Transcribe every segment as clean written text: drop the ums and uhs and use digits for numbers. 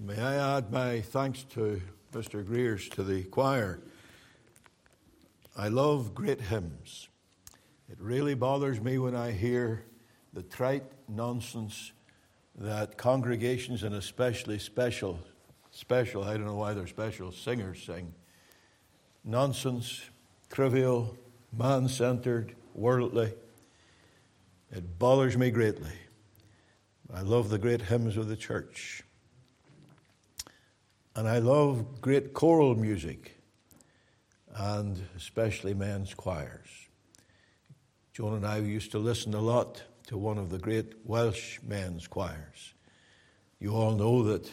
May I add my thanks to Mr. Greers, to the choir. I love great hymns. It really bothers me when I hear the trite nonsense that congregations, and especially special, I don't know why they're special, singers sing. Nonsense, trivial, man-centered, worldly. It bothers me greatly. I love the great hymns of the church. And I love great choral music, and especially men's choirs. Joan and I used to listen a lot to one of the great Welsh men's choirs. You all know that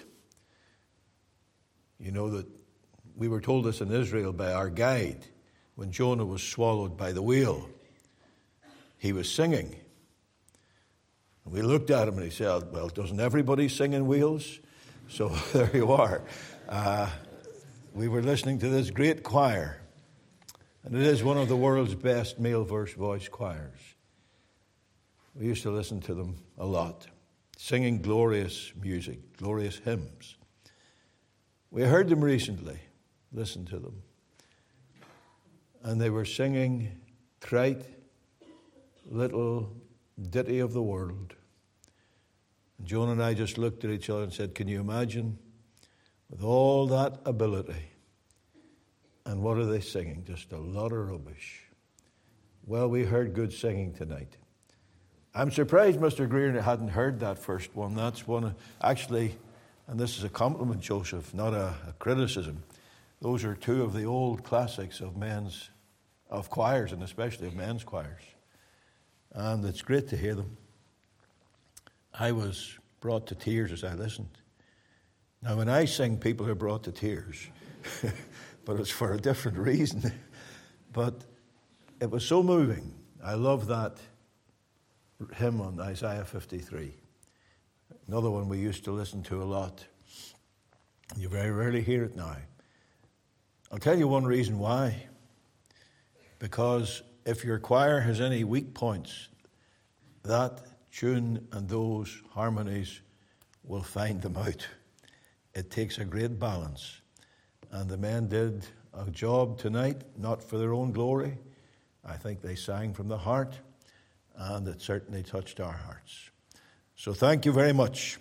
we were told this in Israel by our guide when Jonah was swallowed by the whale. He was singing. And we looked at him and he said, well, doesn't everybody sing in whales? So there you are. We were listening to this great choir, and it is one of the world's best male voice choirs. We used to listen to them a lot, singing glorious music, glorious hymns. We heard them recently, listened to them, and they were singing trite little ditty of the world. And Joan and I just looked at each other and said, can you imagine, with all that ability, and what are they singing? Just a lot of rubbish. Well, we heard good singing tonight. I'm surprised Mr. Greer hadn't heard that first one. That's one, actually, and this is a compliment, Joseph, not a criticism. Those are two of the old classics of choirs, and especially of men's choirs. And it's great to hear them. I was brought to tears as I listened. Now, when I sing, people are brought to tears, but it's for a different reason. But it was so moving. I love that hymn on Isaiah 53. Another one we used to listen to a lot. You very rarely hear it now. I'll tell you one reason why. Because if your choir has any weak points, that tune and those harmonies will find them out. It takes a great balance. And the men did a job tonight, not for their own glory. I think they sang from the heart, and it certainly touched our hearts. So thank you very much.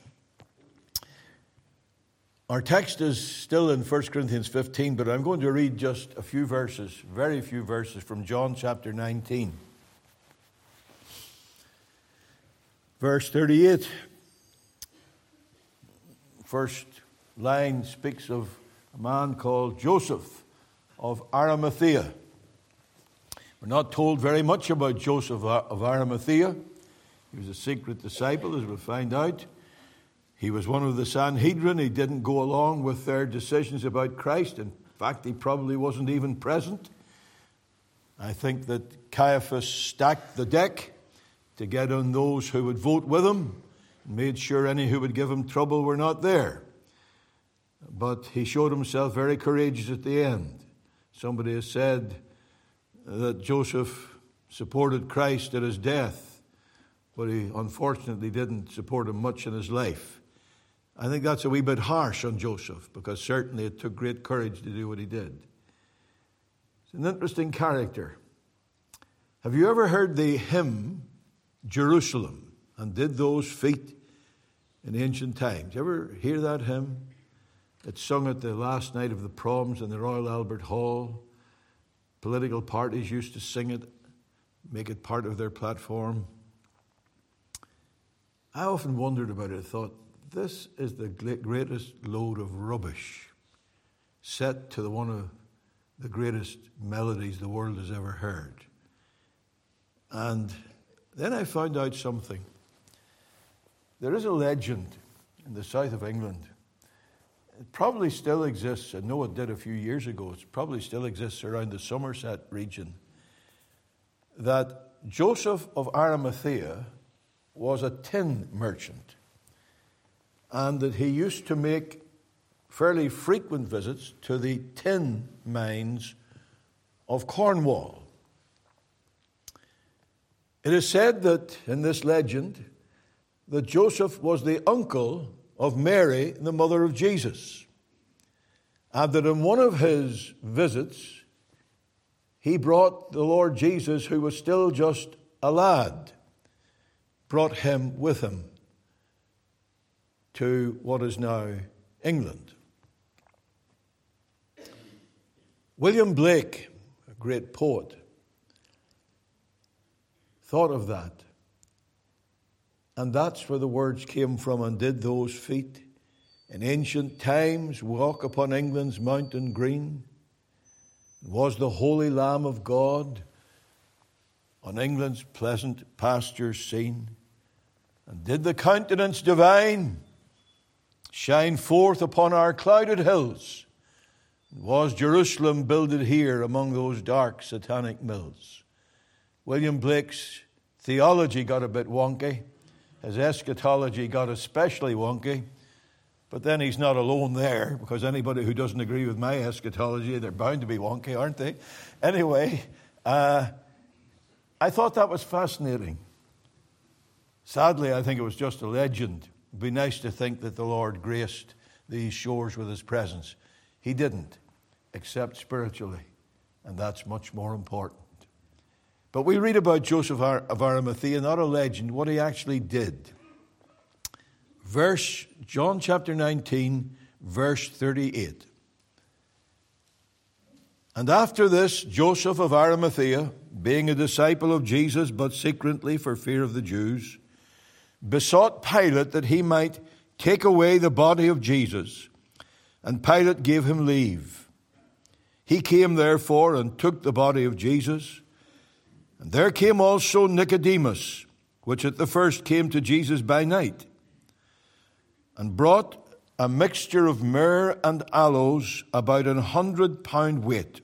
Our text is still in 1 Corinthians 15, but I'm going to read just a few verses, very few verses, from John chapter 19. Verse 38. First line speaks of a man called Joseph of Arimathea. We're not told very much about Joseph of Arimathea. He was a secret disciple, as we'll find out. He was one of the Sanhedrin. He didn't go along with their decisions about Christ. In fact, he probably wasn't even present. I think that Caiaphas stacked the deck to get on those who would vote with him, and made sure any who would give him trouble were not there. But he showed himself very courageous at the end. Somebody has said that Joseph supported Christ at his death, but he unfortunately didn't support him much in his life. I think that's a wee bit harsh on Joseph, because certainly it took great courage to do what he did. It's an interesting character. Have you ever heard the hymn, Jerusalem, and did those feet in ancient times? You ever hear that hymn? It's sung at the last night of the proms in the Royal Albert Hall. Political parties used to sing it, make it part of their platform. I often wondered about it. I thought, this is the greatest load of rubbish set to one of the greatest melodies the world has ever heard. And then I found out something. There is a legend in the south of England. It probably still exists. I know it did a few years ago. It probably still exists around the Somerset region. That Joseph of Arimathea was a tin merchant, and that he used to make fairly frequent visits to the tin mines of Cornwall. It is said that in this legend that Joseph was the uncle of Mary, the mother of Jesus. And that in one of his visits, he brought the Lord Jesus, who was still just a lad, brought him with him to what is now England. William Blake, a great poet, thought of that. And that's where the words came from. And did those feet in ancient times walk upon England's mountain green? Was the holy Lamb of God on England's pleasant pastures seen? And did the countenance divine shine forth upon our clouded hills? Was Jerusalem builded here among those dark satanic mills? William Blake's theology got a bit wonky. His eschatology got especially wonky. But then he's not alone there, because anybody who doesn't agree with my eschatology, they're bound to be wonky, aren't they? Anyway, I thought that was fascinating. Sadly, I think it was just a legend. It'd be nice to think that the Lord graced these shores with his presence. He didn't, except spiritually, and that's much more important. But we read about Joseph of Arimathea, not a legend, what he actually did. John chapter 19, verse 38. And after this, Joseph of Arimathea, being a disciple of Jesus, but secretly for fear of the Jews, besought Pilate that he might take away the body of Jesus. And Pilate gave him leave. He came therefore and took the body of Jesus. And there came also Nicodemus, which at the first came to Jesus by night, and brought a mixture of myrrh and aloes, about 100 pound weight.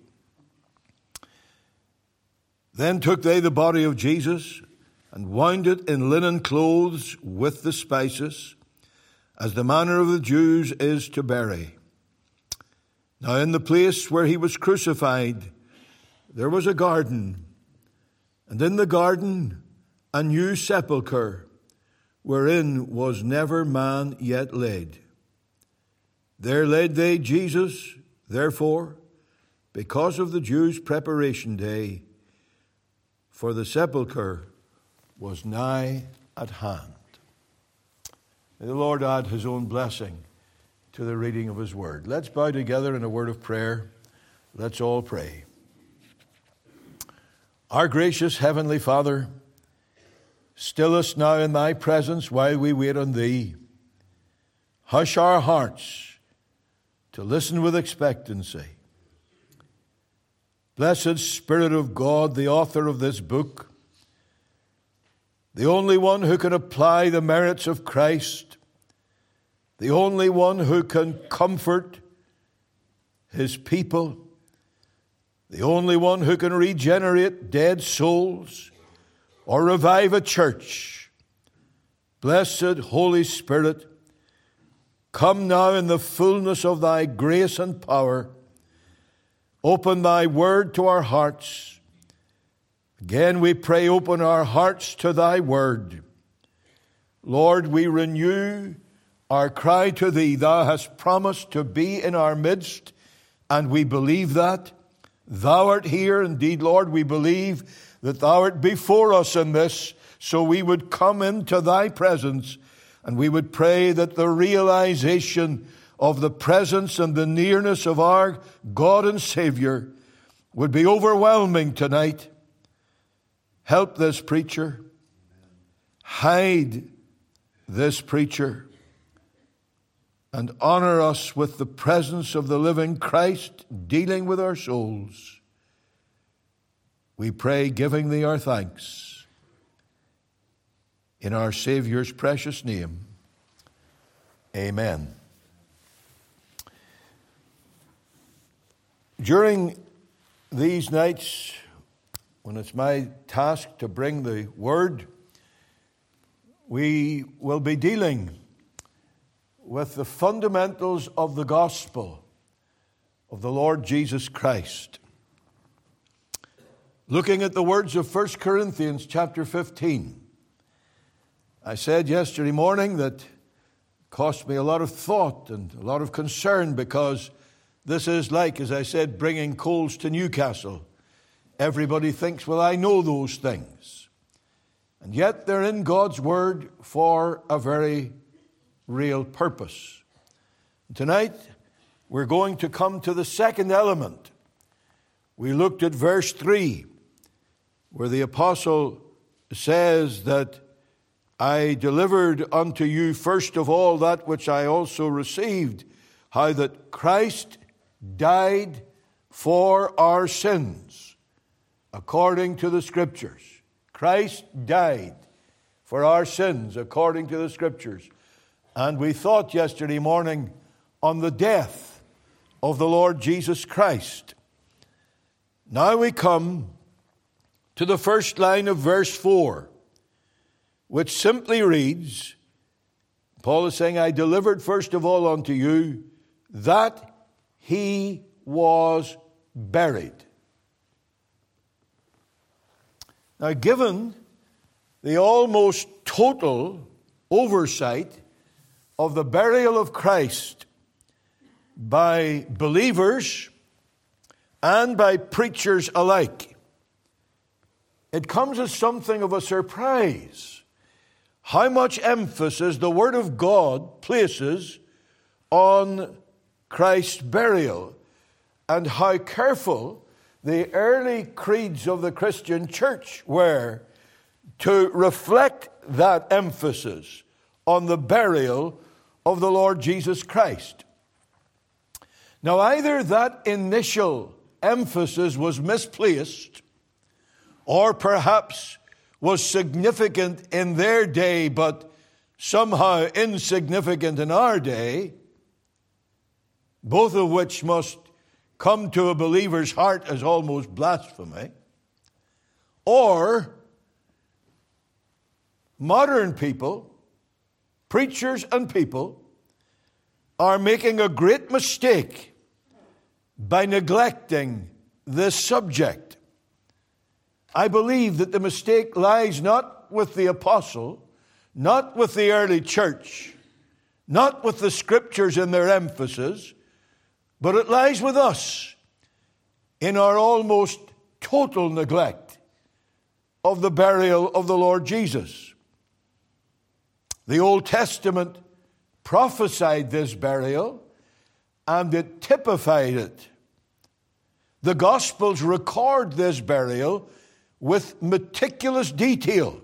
Then took they the body of Jesus, and wound it in linen clothes with the spices, as the manner of the Jews is to bury. Now in the place where he was crucified, there was a garden, and in the garden a new sepulchre, wherein was never man yet laid. There laid they Jesus, therefore, because of the Jews' preparation day, for the sepulchre was nigh at hand. May the Lord add his own blessing to the reading of his word. Let's bow together in a word of prayer. Let's all pray. Our gracious Heavenly Father, still us now in thy presence while we wait on thee. Hush our hearts to listen with expectancy. Blessed Spirit of God, the author of this book, the only one who can apply the merits of Christ, the only one who can comfort his people, the only one who can regenerate dead souls or revive a church. Blessed Holy Spirit, come now in the fullness of thy grace and power. Open thy word to our hearts. Again we pray, open our hearts to thy word. Lord, we renew our cry to thee. Thou hast promised to be in our midst, and we believe that. Thou art here. Indeed, Lord, we believe that thou art before us in this, so we would come into thy presence, and we would pray that the realization of the presence and the nearness of our God and Savior would be overwhelming tonight. Help this preacher. Hide this preacher. And honor us with the presence of the living Christ dealing with our souls. We pray, giving thee our thanks. In our Savior's precious name. Amen. During these nights, when it's my task to bring the word, we will be dealing with the fundamentals of the gospel of the Lord Jesus Christ. Looking at the words of 1 Corinthians chapter 15. I said yesterday morning that Cost me a lot of thought and a lot of concern, because this is like, as I said, bringing coals to Newcastle. Everybody thinks, well, I know those things. And yet they're in God's Word for a very real purpose. Tonight, we're going to come to the second element. We looked at verse 3, where the apostle says that I delivered unto you first of all that which I also received, how that Christ died for our sins, according to the Scriptures. Christ died for our sins, according to the Scriptures. And we thought yesterday morning on the death of the Lord Jesus Christ. Now we come to the first line of verse 4, which simply reads, Paul is saying, I delivered first of all unto you that he was buried. Now, given the almost total oversight of the burial of Christ by believers and by preachers alike, it comes as something of a surprise how much emphasis the Word of God places on Christ's burial, and how careful the early creeds of the Christian church were to reflect that emphasis on the burial of the Lord Jesus Christ. Now, either that initial emphasis was misplaced, or perhaps was significant in their day, but somehow insignificant in our day, both of which must come to a believer's heart as almost blasphemy, or modern people, preachers and people, are making a great mistake by neglecting this subject. I believe that the mistake lies not with the apostle, not with the early church, not with the Scriptures in their emphasis, but it lies with us in our almost total neglect of the burial of the Lord Jesus. The Old Testament prophesied this burial, and it typified it. The Gospels record this burial with meticulous detail.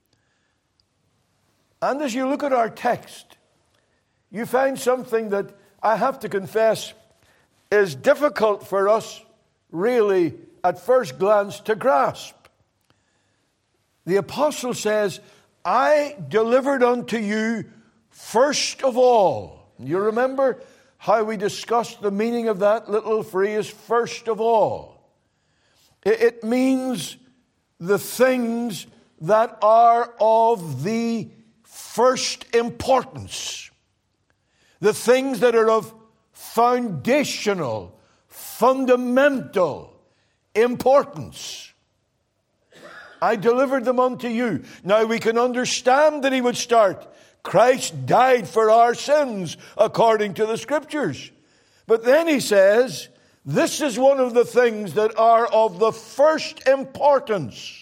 And as you look at our text, you find something that I have to confess is difficult for us really at first glance to grasp. The apostle says, I delivered unto you first of all. You remember how we discussed the meaning of that little phrase, first of all. It means the things that are of the first importance. The things that are of foundational, fundamental importance. I delivered them unto you. Now we can understand that he would start, Christ died for our sins according to the Scriptures. But then he says, this is one of the things that are of the first importance.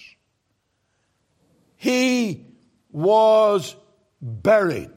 He was buried.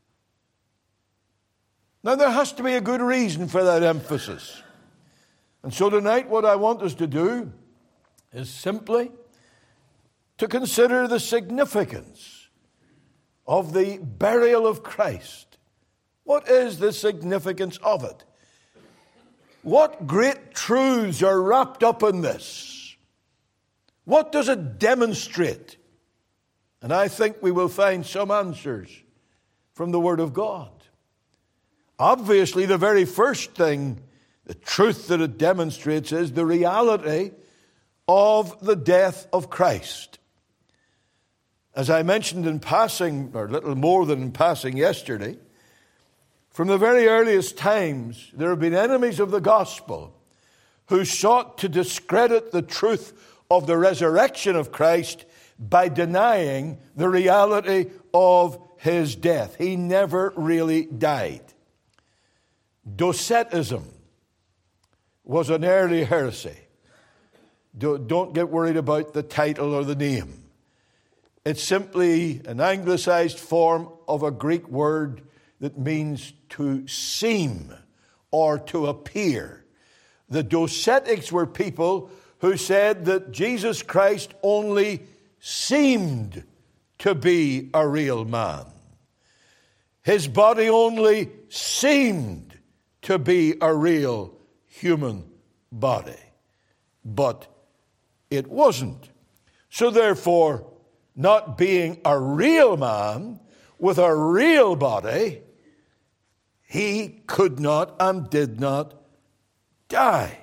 Now there has to be a good reason for that emphasis. And so tonight what I want us to do is simply to consider the significance of the burial of Christ. What is the significance of it? What great truths are wrapped up in this? What does it demonstrate? And I think we will find some answers from the Word of God. Obviously, the very first thing, the truth that it demonstrates, is the reality of the death of Christ. As I mentioned in passing, or little more than in passing yesterday, from the very earliest times, there have been enemies of the gospel who sought to discredit the truth of the resurrection of Christ by denying the reality of his death. He never really died. Docetism was an early heresy. Don't get worried about the title or the name. It's simply an anglicized form of a Greek word that means to seem or to appear. The Docetics were people who said that Jesus Christ only seemed to be a real man. His body only seemed to be a real human body. But it wasn't. So therefore, not being a real man with a real body, he could not and did not die.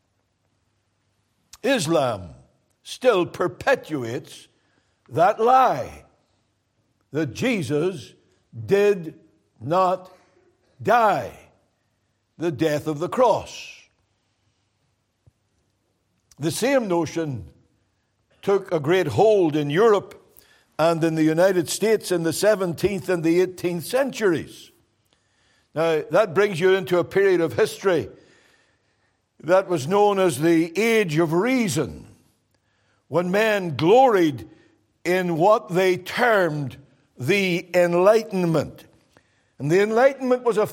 Islam still perpetuates that lie that Jesus did not die the death of the cross. The same notion took a great hold in Europe and in the United States in the 17th and the 18th centuries. Now, that brings you into a period of history that was known as the Age of Reason, when men gloried in what they termed the Enlightenment. And the Enlightenment was a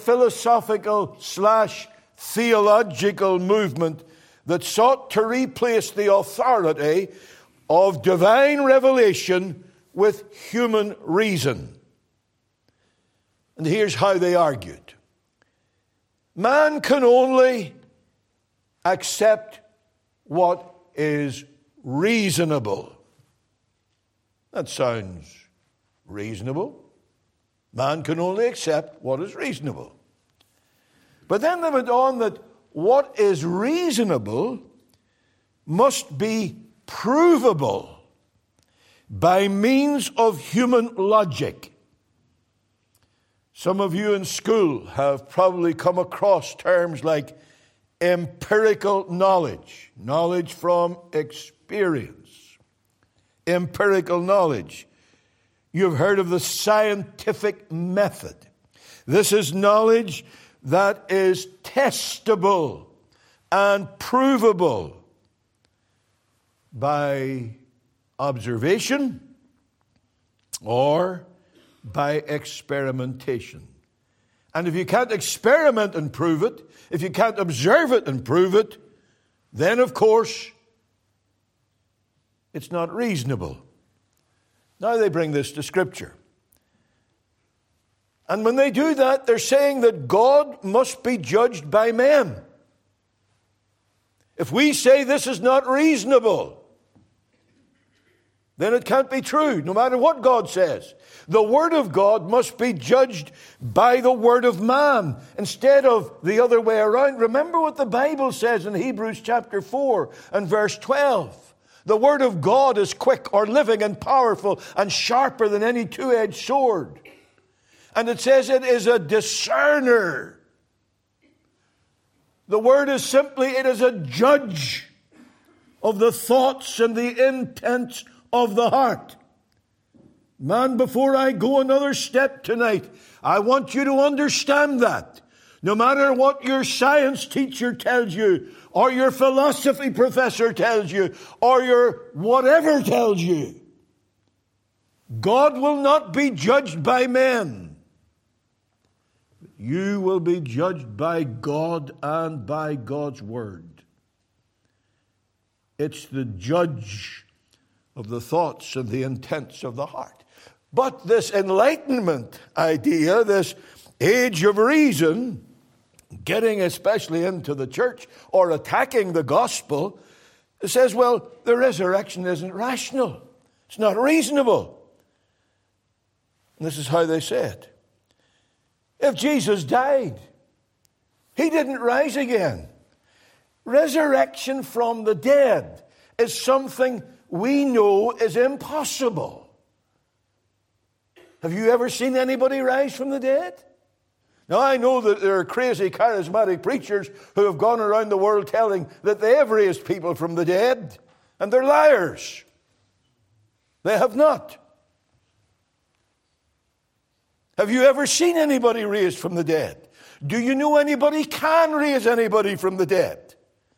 philosophical/theological movement that sought to replace the authority of divine revelation with human reason. And here's how they argued. Man can only accept what is reasonable. That sounds reasonable. Man can only accept what is reasonable. But then they went on that what is reasonable must be provable by means of human logic. Some of you in school have probably come across terms like empirical knowledge, knowledge from experience, empirical knowledge. You've heard of the scientific method. This is knowledge that is testable and provable by observation or by experimentation. And if you can't experiment and prove it, if you can't observe it and prove it, then of course it's not reasonable. Now they bring this to Scripture. And when they do that, they're saying that God must be judged by men. If we say this is not reasonable, then it can't be true, no matter what God says. The Word of God must be judged by the Word of man instead of the other way around. Remember what the Bible says in Hebrews chapter 4 and verse 12. The Word of God is quick or living and powerful and sharper than any two-edged sword. And it says it is a discerner. The Word is simply, it is a judge of the thoughts and the intents of the heart. Man, before I go another step tonight, I want you to understand that. No matter what your science teacher tells you, or your philosophy professor tells you, or your whatever tells you, God will not be judged by men. You will be judged by God and by God's Word. It's the judge of the thoughts and the intents of the heart. But this enlightenment idea, this age of reason, getting especially into the church or attacking the gospel, says, well, the resurrection isn't rational. It's not reasonable. And this is how they say it. If Jesus died, he didn't rise again. Resurrection from the dead is something we know is impossible. Have you ever seen anybody rise from the dead? Now, I know that there are crazy charismatic preachers who have gone around the world telling that they have raised people from the dead, and they're liars. They have not. Have you ever seen anybody raised from the dead? Do you know anybody can raise anybody from the dead?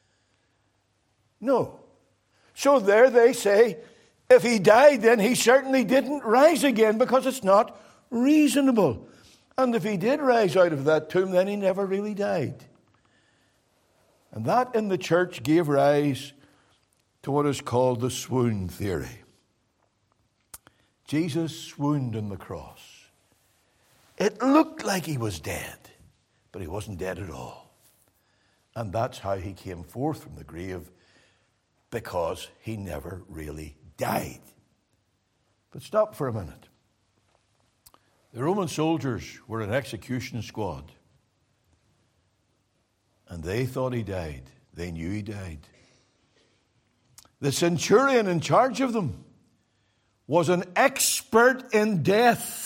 No. So there they say, if he died, then he certainly didn't rise again because it's not reasonable. And if he did rise out of that tomb, then he never really died. And that in the church gave rise to what is called the swoon theory. Jesus swooned on the cross. It looked like he was dead, but he wasn't dead at all. And that's how he came forth from the grave, because he never really died. But stop for a minute. The Roman soldiers were an execution squad, and they thought he died. They knew he died. The centurion in charge of them was an expert in death,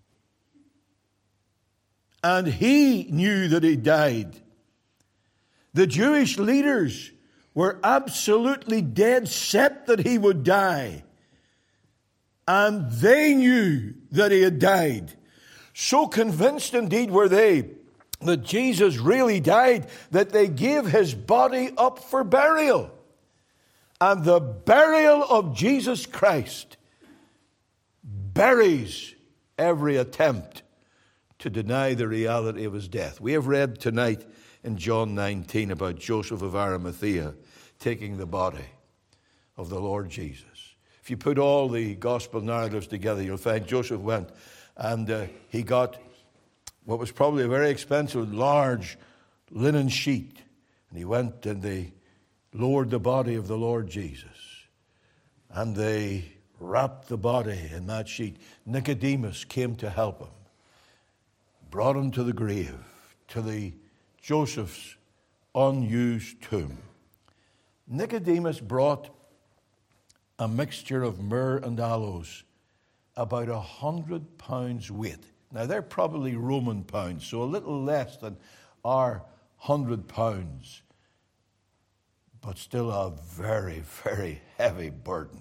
and he knew that he died. The Jewish leaders were absolutely dead set that he would die, and they knew that he had died. So convinced indeed were they that Jesus really died that they gave his body up for burial. And the burial of Jesus Christ buries every attempt to deny the reality of his death. We have read tonight in John 19 about Joseph of Arimathea taking the body of the Lord Jesus. If you put all the gospel narratives together, you'll find Joseph went and he got what was probably a very expensive, large linen sheet. And he went and they lowered the body of the Lord Jesus. And they wrapped the body in that sheet. Nicodemus came to help him. Brought him to the grave, to the Joseph's unused tomb. Nicodemus brought a mixture of myrrh and aloes, about 100 pounds weight. Now, they're probably Roman pounds, so a little less than our 100 pounds, but still a very, very heavy burden.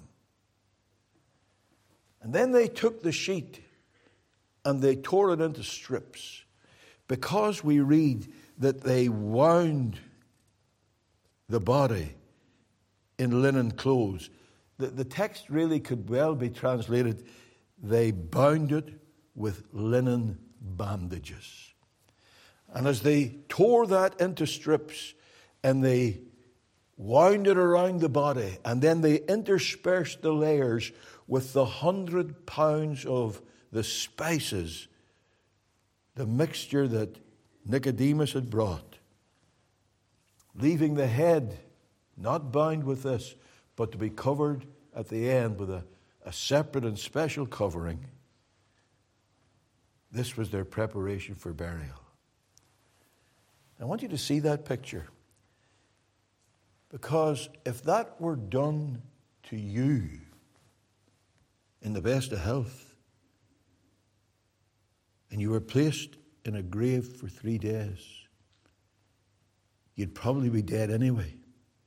And then they took the sheet and they tore it into strips, because we read that they wound the body in linen clothes. The text really could well be translated, they bound it with linen bandages. And as they tore that into strips and they wound it around the body, and then they interspersed the layers with the 100 pounds of the spices, the mixture that Nicodemus had brought, leaving the head not bound with this, but to be covered at the end with a separate and special covering. This was their preparation for burial. I want you to see that picture, because if that were done to you in the best of health, and you were placed in a grave for 3 days, you'd probably be dead anyway.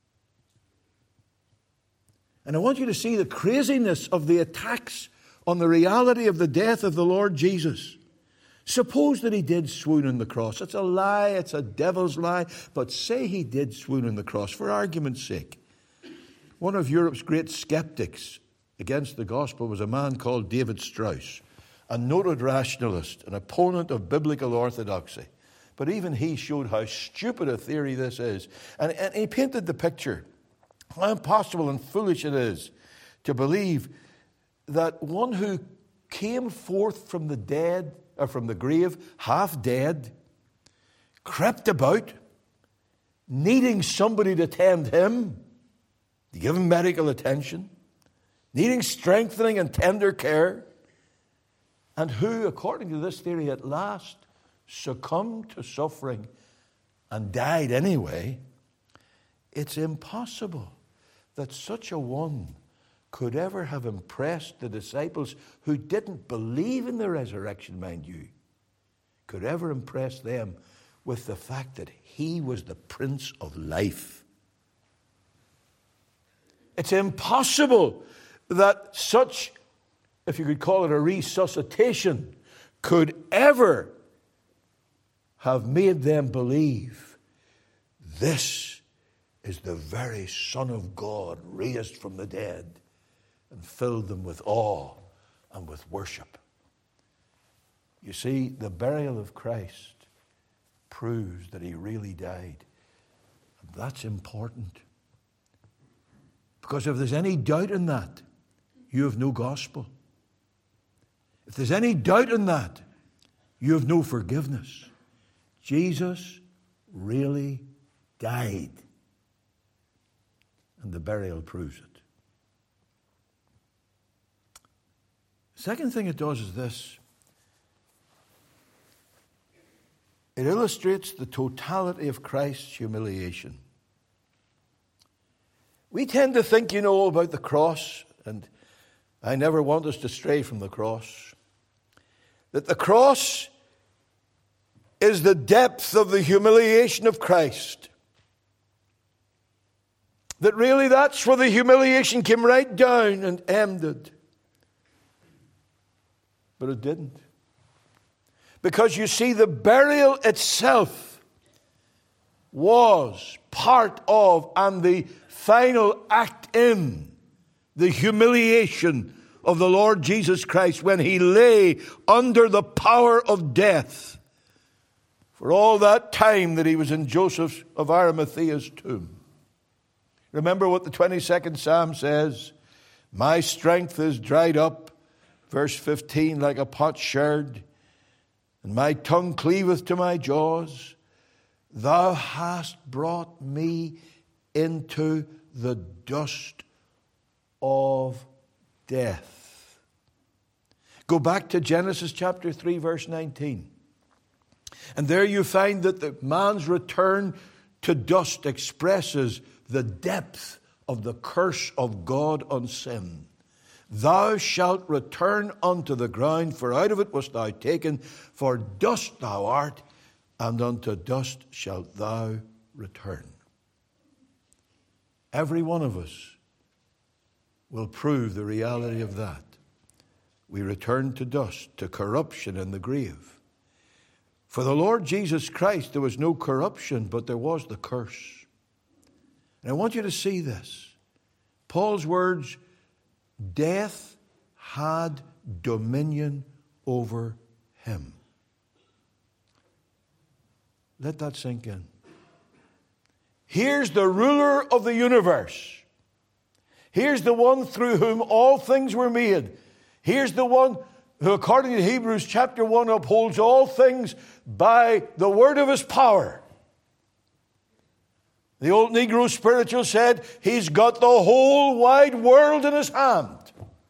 And I want you to see the craziness of the attacks on the reality of the death of the Lord Jesus. Suppose that he did swoon on the cross. It's a lie, it's a devil's lie, but say he did swoon on the cross, for argument's sake. One of Europe's great skeptics against the gospel was a man called David Strauss, a noted rationalist, an opponent of biblical orthodoxy. But even he showed how stupid a theory this is. And he painted the picture, how impossible and foolish it is to believe that one who came forth from the dead, or from the grave, half dead, crept about, needing somebody to tend him, to give him medical attention, needing strengthening and tender care, and who, according to this theory, at last succumbed to suffering and died anyway. It's impossible that such a one could ever have impressed the disciples, who didn't believe in the resurrection, mind you, could ever impress them with the fact that he was the Prince of Life. It's impossible that such, if you could call it a resuscitation, could ever have made them believe this is the very Son of God raised from the dead, and filled them with awe and with worship. You see, the burial of Christ proves that he really died. And that's important. Because if there's any doubt in that, you have no gospel. If there's any doubt in that, you have no forgiveness. Jesus really died. And the burial proves it. The second thing it does is this. It illustrates the totality of Christ's humiliation. We tend to think, about the cross, and I never want us to stray from the cross, that the cross is the depth of the humiliation of Christ. That really that's where the humiliation came right down and ended. But it didn't. Because you see, the burial itself was part of and the final act in the humiliation of the Lord Jesus Christ when he lay under the power of death for all that time that he was in Joseph of Arimathea's tomb. Remember what the 22nd Psalm says? My strength is dried up, verse 15, like a potsherd, and my tongue cleaveth to my jaws. Thou hast brought me into the dust of death. Go back to Genesis chapter 3, verse 19. And there you find that the man's return to dust expresses the depth of the curse of God on sin. Thou shalt return unto the ground, for out of it wast thou taken, for dust thou art, and unto dust shalt thou return. Every one of us will prove the reality of that. We return to dust, to corruption in the grave. For the Lord Jesus Christ, there was no corruption, but there was the curse. And I want you to see this. Paul's words, death had dominion over him. Let that sink in. Here's the ruler of the universe. Here's the one through whom all things were made. Here's the one who, according to Hebrews chapter 1, upholds all things by the word of his power. The old Negro spiritual said, he's got the whole wide world in his hand.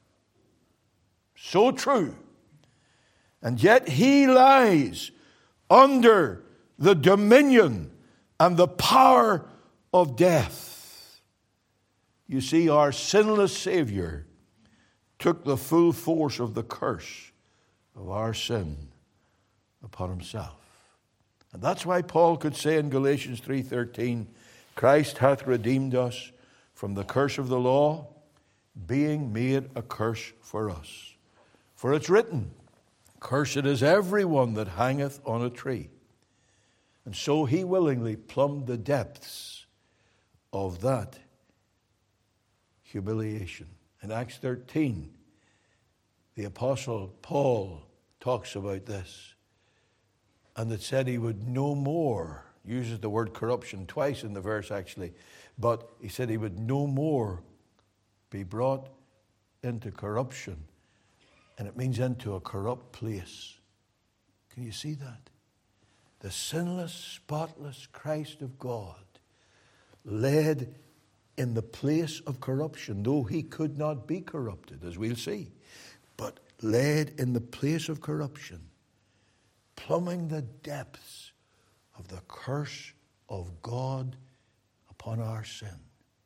So true. And yet he lies under the dominion and the power of death. You see, our sinless Savior took the full force of the curse of our sin upon himself. And that's why Paul could say in Galatians 3:13, Christ hath redeemed us from the curse of the law, being made a curse for us. For it's written, cursed is everyone that hangeth on a tree. And so he willingly plumbed the depths of that humiliation. In Acts 13, the Apostle Paul talks about this. And it said he would no more, uses the word corruption twice in the verse actually, but he said he would no more be brought into corruption. And it means into a corrupt place. Can you see that? The sinless, spotless Christ of God led in the place of corruption, though he could not be corrupted, as we'll see, but led in the place of corruption, plumbing the depths of the curse of God upon our sin,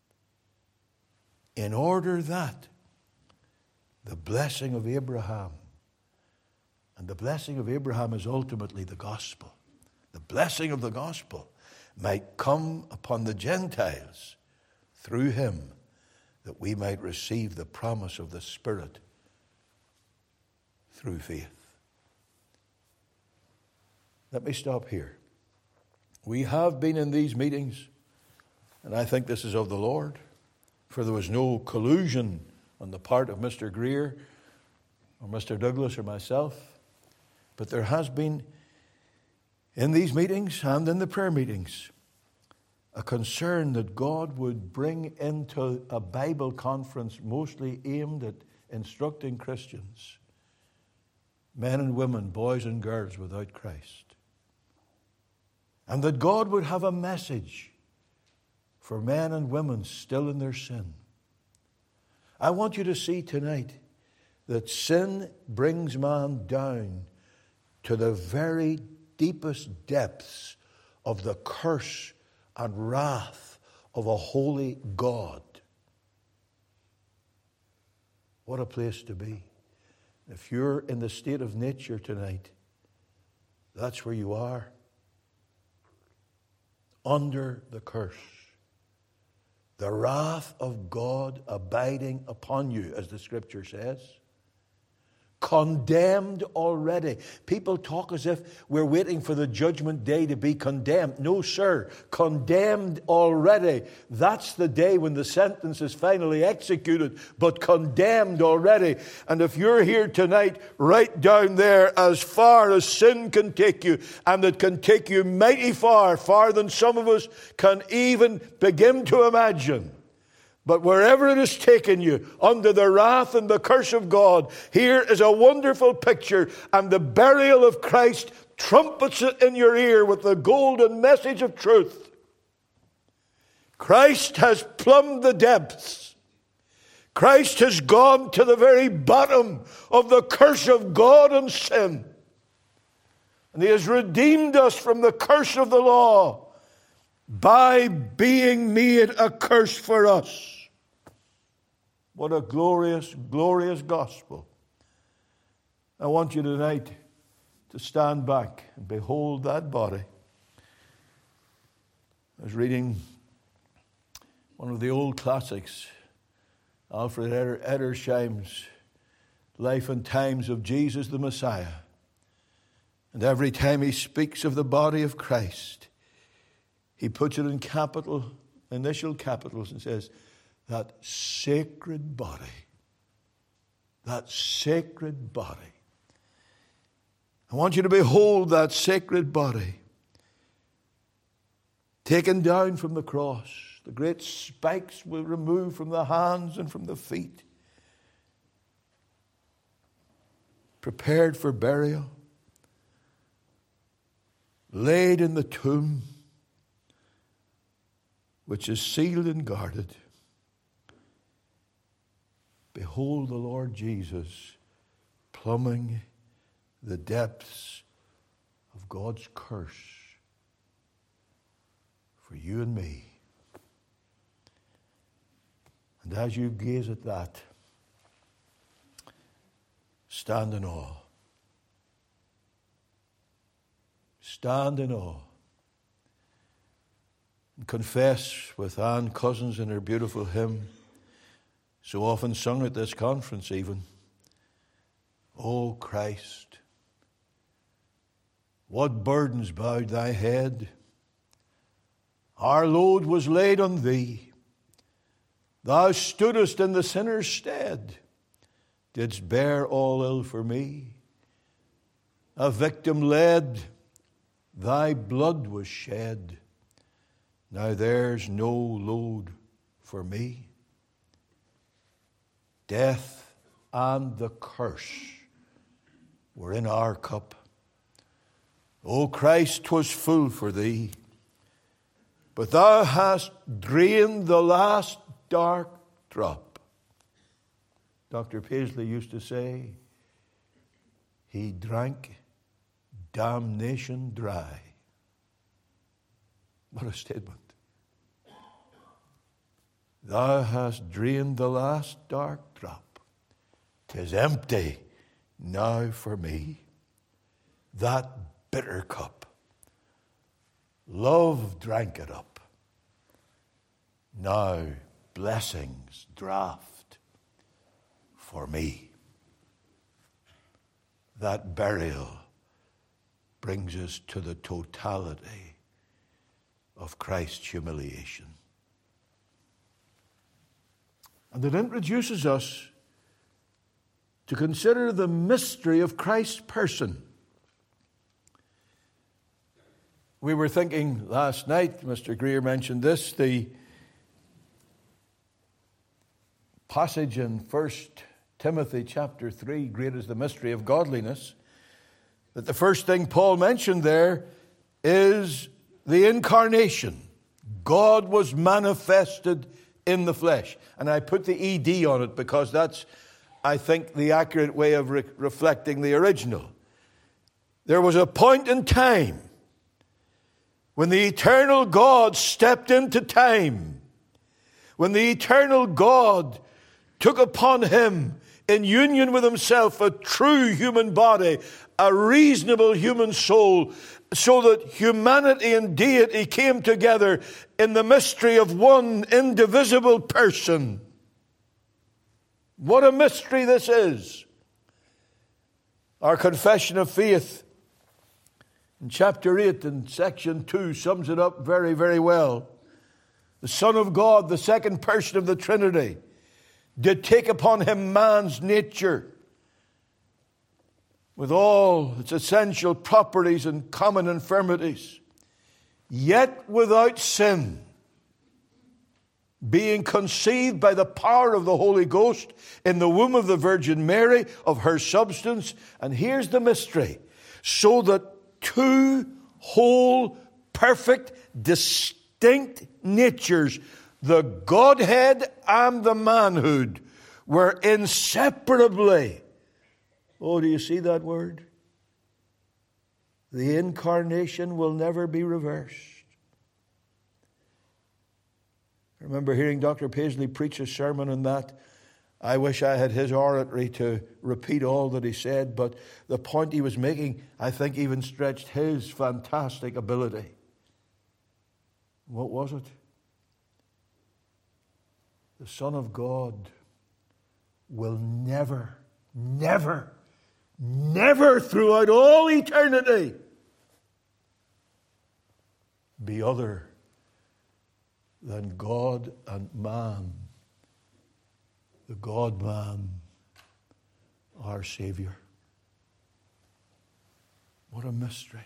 in order that the blessing of Abraham, and the blessing of Abraham is ultimately the gospel, the blessing of the gospel might come upon the Gentiles through him, that we might receive the promise of the Spirit through faith. Let me stop here. We have been in these meetings, and I think this is of the Lord, for there was no collusion on the part of Mr. Greer or Mr. Douglas or myself, but there has been in these meetings and in the prayer meetings a concern that God would bring into a Bible conference mostly aimed at instructing Christians, men and women, boys and girls without Christ, and that God would have a message for men and women still in their sin. I want you to see tonight that sin brings man down to the very deepest depths of the curse and wrath of a holy God. What a place to be. If you're in the state of nature tonight, that's where you are. Under the curse. The wrath of God abiding upon you, as the Scripture says. Condemned already. People talk as if we're waiting for the judgment day to be condemned. No, sir. Condemned already. That's the day when the sentence is finally executed, but condemned already. And if you're here tonight, right down there, as far as sin can take you, and it can take you mighty far, farther than some of us can even begin to imagine. But wherever it has taken you, under the wrath and the curse of God, here is a wonderful picture, and the burial of Christ trumpets it in your ear with the golden message of truth. Christ has plumbed the depths. Christ has gone to the very bottom of the curse of God and sin. And He has redeemed us from the curse of the law by being made a curse for us. What a glorious, glorious gospel. I want you tonight to stand back and behold that body. I was reading one of the old classics, Alfred Edersheim's Life and Times of Jesus the Messiah. And every time he speaks of the body of Christ, he puts it in initial capitals and says, that sacred body. That sacred body. I want you to behold that sacred body taken down from the cross. The great spikes were removed from the hands and from the feet. Prepared for burial. Laid in the tomb, which is sealed and guarded. Behold the Lord Jesus plumbing the depths of God's curse for you and me. And as you gaze at that, stand in awe. Stand in awe. And confess with Ann Cousins in her beautiful hymn, so often sung at this conference even, O Christ, what burdens bowed thy head? Our load was laid on thee. Thou stoodest in the sinner's stead, didst bear all ill for me. A victim led, thy blood was shed. Now there's no load for me. Death and the curse were in our cup. O Christ, 'twas full for thee, but thou hast drained the last dark drop. Dr. Paisley used to say, he drank damnation dry. What a statement. Thou hast drained the last dark drop. 'Tis empty now for me. That bitter cup, love drank it up. Now blessings draft for me. That burial brings us to the totality of Christ's humiliation. And it introduces us to consider the mystery of Christ's person. We were thinking last night, Mr. Greer mentioned this, the passage in 1 Timothy chapter 3, great is the mystery of godliness, that the first thing Paul mentioned there is the incarnation. God was manifested in the flesh. And I put the ED on it because that's, I think, the accurate way of reflecting the original. There was a point in time when the eternal God stepped into time, when the eternal God took upon him, in union with himself, a true human body, a reasonable human soul, so that humanity and deity came together in the mystery of one indivisible person. What a mystery this is. Our confession of faith in chapter 8 and section 2 sums it up very, very well. The Son of God, the second person of the Trinity, did take upon him man's nature with all its essential properties and common infirmities, yet without sin, being conceived by the power of the Holy Ghost in the womb of the Virgin Mary, of her substance. And here's the mystery: so that two whole, perfect, distinct natures, the Godhead and the manhood, were inseparably, oh, do you see that word? The incarnation will never be reversed. I remember hearing Dr. Paisley preach a sermon on that. I wish I had his oratory to repeat all that he said, but the point he was making, I think, even stretched his fantastic ability. What was it? The Son of God will never, never, never throughout all eternity be other than God and man, the God-man, our Savior. What a mystery.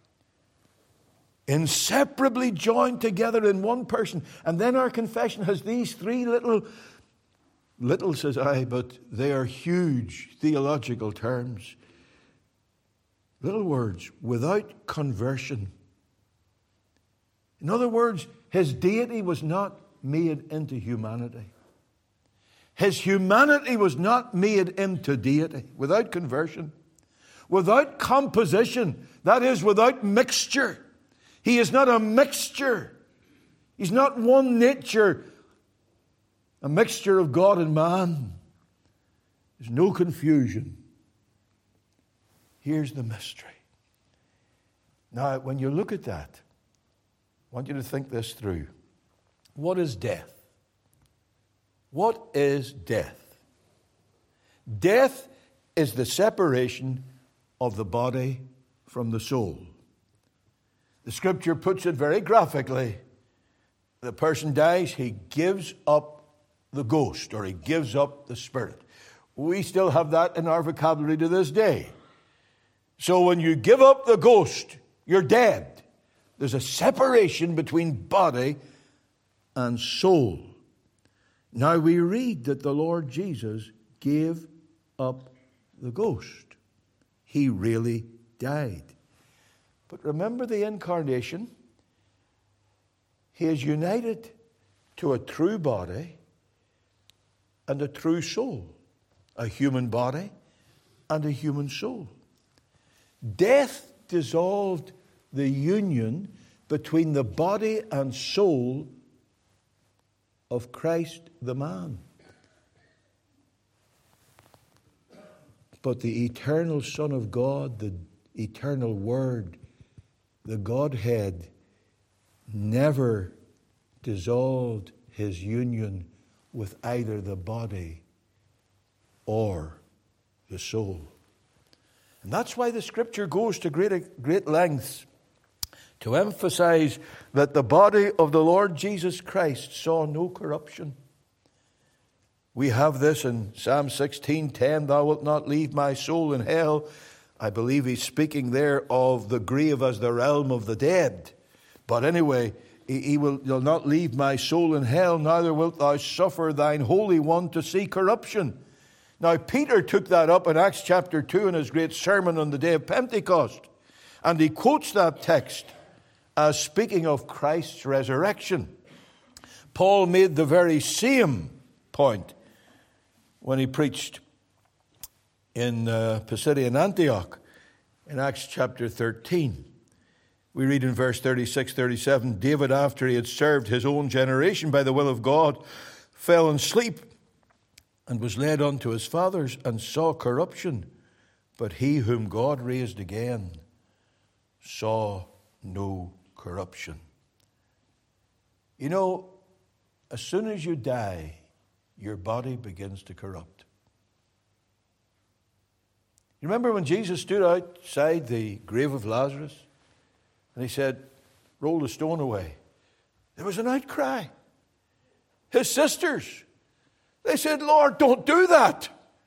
Inseparably joined together in one person. And then our confession has these three little says I, but they are huge theological terms. Little words: without conversion. In other words, his deity was not made into humanity. His humanity was not made into deity. Without conversion. Without composition. That is, without mixture. He is not a mixture. He's not one nature. A mixture of God and man. There's no confusion. Here's the mystery. Now, when you look at that, I want you to think this through. What is death? What is death? Death is the separation of the body from the soul. The Scripture puts it very graphically. The person dies, he gives up the ghost, or he gives up the spirit. We still have that in our vocabulary to this day. So when you give up the ghost, you're dead. There's a separation between body and soul. Now we read that the Lord Jesus gave up the ghost. He really died. But remember the incarnation. He is united to a true body and a true soul. A human body and a human soul. Death dissolved the union between the body and soul of Christ the man. But the eternal Son of God, the eternal Word, the Godhead, never dissolved his union with either the body or the soul. And that's why the Scripture goes to great lengths to emphasize that the body of the Lord Jesus Christ saw no corruption. We have this in Psalm 16:10, "Thou wilt not leave my soul in hell." I believe he's speaking there of the grave as the realm of the dead. But anyway, you'll not leave my soul in hell, neither wilt thou suffer thine Holy One to see corruption. Now, Peter took that up in Acts chapter 2 in his great sermon on the day of Pentecost. And he quotes that text as speaking of Christ's resurrection. Paul made the very same point when he preached in Pisidian Antioch in Acts chapter 13. We read in verse 36, 37, "David, after he had served his own generation by the will of God, fell asleep and was led unto his fathers and saw corruption. But he whom God raised again saw no corruption." You know, as soon as you die, your body begins to corrupt. You remember when Jesus stood outside the grave of Lazarus and he said, "Roll the stone away"? There was an outcry. His sisters, they said, "Lord, don't do that."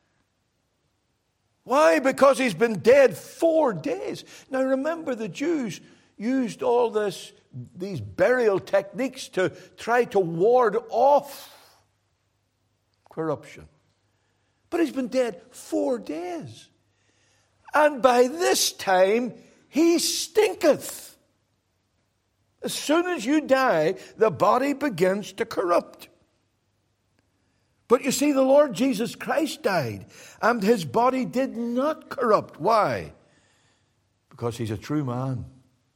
Why? Because he's been dead 4 days. Now remember, the Jews used all these burial techniques to try to ward off corruption. But he's been dead 4 days. And by this time, he stinketh. As soon as you die, the body begins to corrupt. But you see, the Lord Jesus Christ died, and his body did not corrupt. Why? Because he's a true man,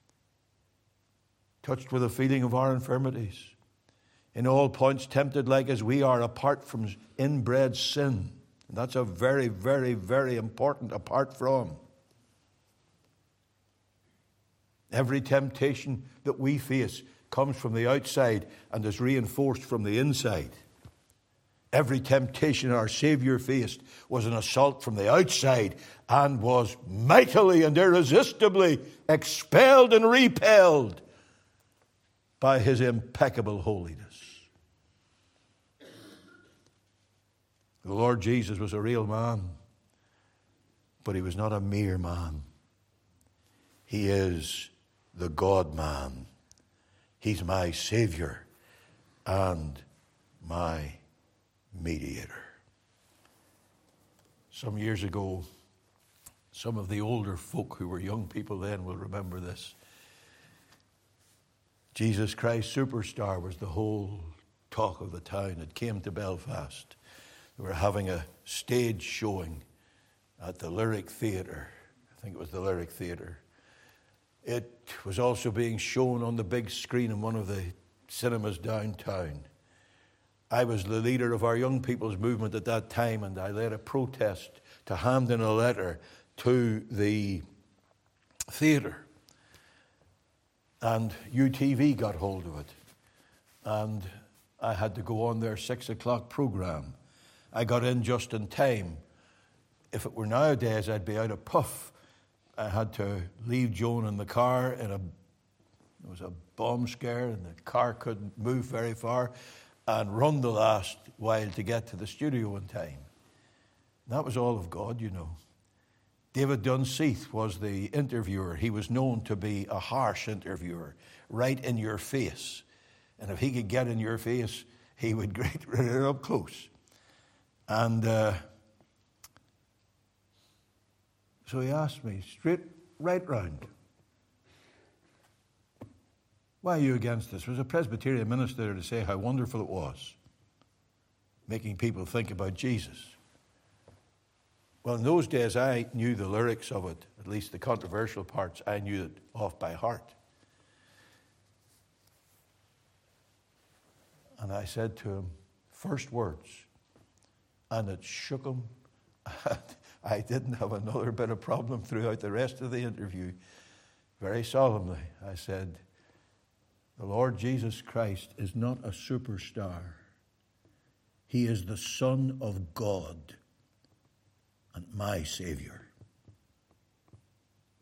touched with the feeling of our infirmities, in all points tempted like as we are, apart from inbred sin. And that's a very, very, very important apart from. Every temptation that we face comes from the outside and is reinforced from the inside. Every temptation our Savior faced was an assault from the outside and was mightily and irresistibly expelled and repelled by his impeccable holiness. The Lord Jesus was a real man, but he was not a mere man. He is the God-man. He's my Savior and my mediator. Some years ago, some of the older folk who were young people then will remember this. Jesus Christ Superstar was the whole talk of the town. It came to Belfast. They were having a stage showing at the Lyric Theatre. I think it was the Lyric Theatre. It was also being shown on the big screen in one of the cinemas downtown. I was the leader of our young people's movement at that time, and I led a protest to hand in a letter to the theatre. And UTV got hold of it. And I had to go on their 6 o'clock program. I got in just in time. If it were nowadays, I'd be out of puff. I had to leave Joan in the car. There was a bomb scare, and the car couldn't move very far, and run the last while to get to the studio in time. That was all of God, you know. David Dunseith was the interviewer. He was known to be a harsh interviewer, right in your face. And if he could get in your face, he would get it up close. And so he asked me, right round, "Why are you against this?" It was a Presbyterian minister to say how wonderful it was, making people think about Jesus. Well, in those days, I knew the lyrics of it, at least the controversial parts. I knew it off by heart. And I said to him, first words, and it shook him. I didn't have another bit of problem throughout the rest of the interview. Very solemnly, I said, "The Lord Jesus Christ is not a superstar. He is the Son of God and my Savior."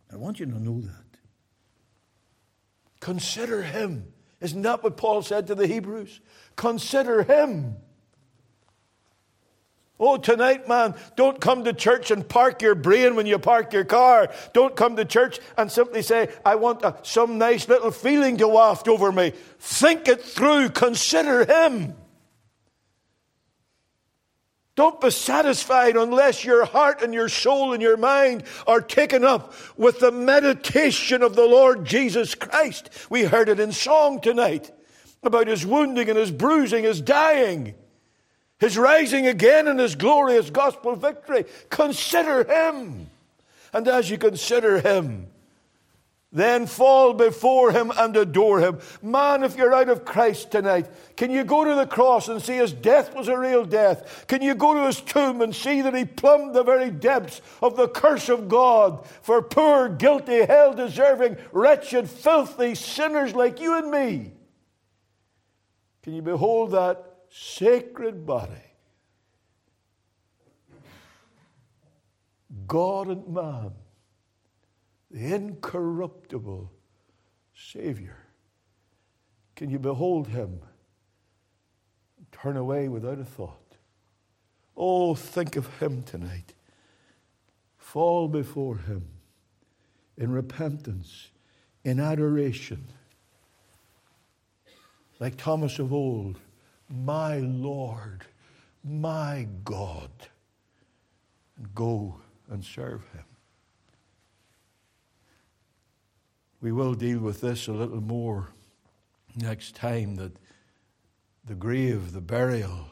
I want you to know that. Consider him. Isn't that what Paul said to the Hebrews? Consider him. Oh, tonight, man, don't come to church and park your brain when you park your car. Don't come to church and simply say, I want some nice little feeling to waft over me. Think it through. Consider him. Don't be satisfied unless your heart and your soul and your mind are taken up with the meditation of the Lord Jesus Christ. We heard it in song tonight about his wounding and his bruising, his dying, his rising again and his glorious gospel victory. Consider him. And as you consider him, then fall before him and adore him. Man, if you're out of Christ tonight, can you go to the cross and see his death was a real death? Can you go to his tomb and see that he plumbed the very depths of the curse of God for poor, guilty, hell-deserving, wretched, filthy sinners like you and me? Can you behold that sacred body? God and man, the incorruptible Savior. Can you behold him and turn away without a thought? Oh, think of him tonight. Fall before him in repentance, in adoration. Like Thomas of old, my Lord, my God, and go and serve him. We will deal with this a little more next time, that the grave, the burial,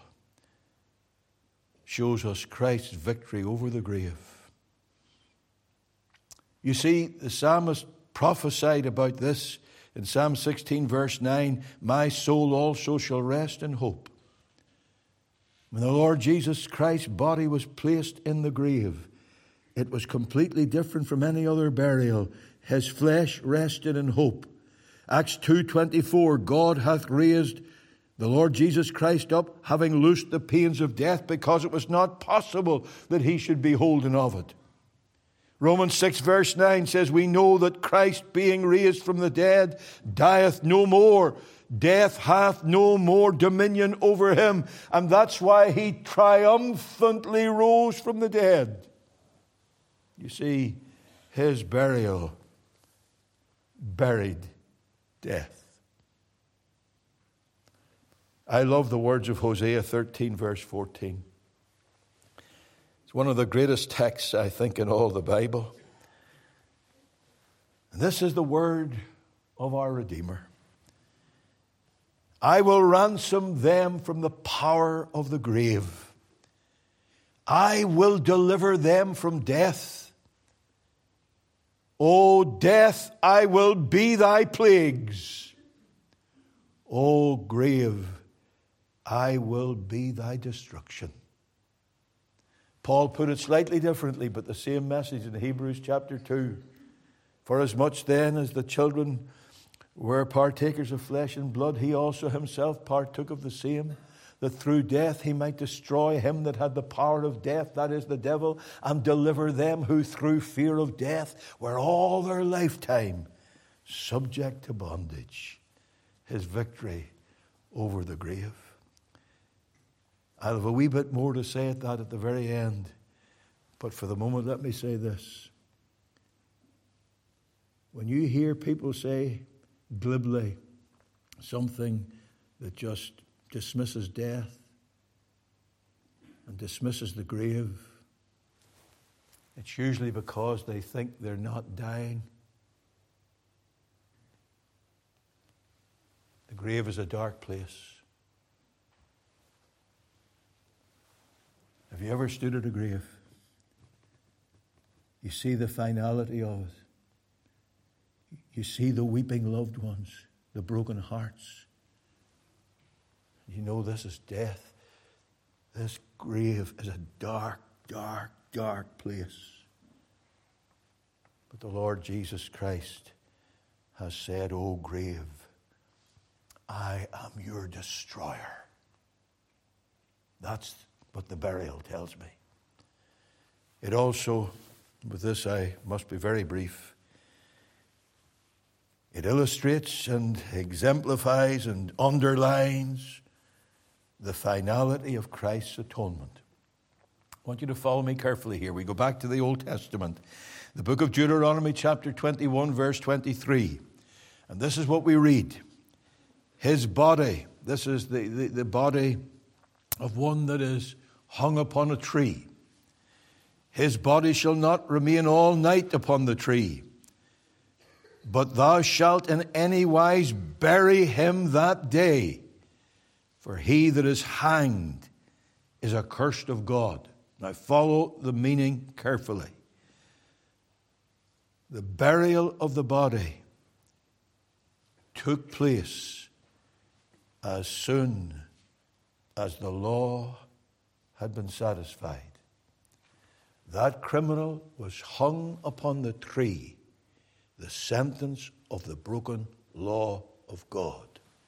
shows us Christ's victory over the grave. You see, the psalmist prophesied about this in Psalm 16, verse 9, my soul also shall rest in hope. When the Lord Jesus Christ's body was placed in the grave, it was completely different from any other burial. His flesh rested in hope. Acts 2:24, God hath raised the Lord Jesus Christ up, having loosed the pains of death, because it was not possible that he should be holden of it. Romans 6 verse 9 says, we know that Christ, being raised from the dead, dieth no more. Death hath no more dominion over him. And that's why he triumphantly rose from the dead. You see, his burial buried death. I love the words of Hosea 13 verse 14. It's one of the greatest texts, I think, in all the Bible. And this is the word of our Redeemer. I will ransom them from the power of the grave. I will deliver them from death. O death, I will be thy plagues. O grave, I will be thy destruction. Paul put it slightly differently, but the same message in Hebrews chapter 2. For as much then as the children were partakers of flesh and blood, he also himself partook of the same, that through death he might destroy him that had the power of death, that is the devil, and deliver them who through fear of death were all their lifetime subject to bondage. His victory over the grave. I'll have a wee bit more to say at that at the very end, but for the moment let me say this. When you hear people say glibly something that just dismisses death and dismisses the grave, it's usually because they think they're not dying. The grave is a dark place. Have you ever stood at a grave? You see the finality of it. You see the weeping loved ones, the broken hearts. You know this is death. This grave is a dark, dark, dark place. But the Lord Jesus Christ has said, O grave, I am your destroyer. That's what the burial tells me. It also, with this I must be very brief, It illustrates and exemplifies and underlines the finality of Christ's atonement. I want you to follow me carefully here. We go back to the Old Testament, the book of Deuteronomy, chapter 21, verse 23. And this is what we read. His body, this is the body of one that is hung upon a tree. His body shall not remain all night upon the tree, but thou shalt in any wise bury him that day. For he that is hanged is accursed of God. Now follow the meaning carefully. The burial of the body took place as soon as the law had been satisfied. That criminal was hung upon the tree, the sentence of the broken law of God.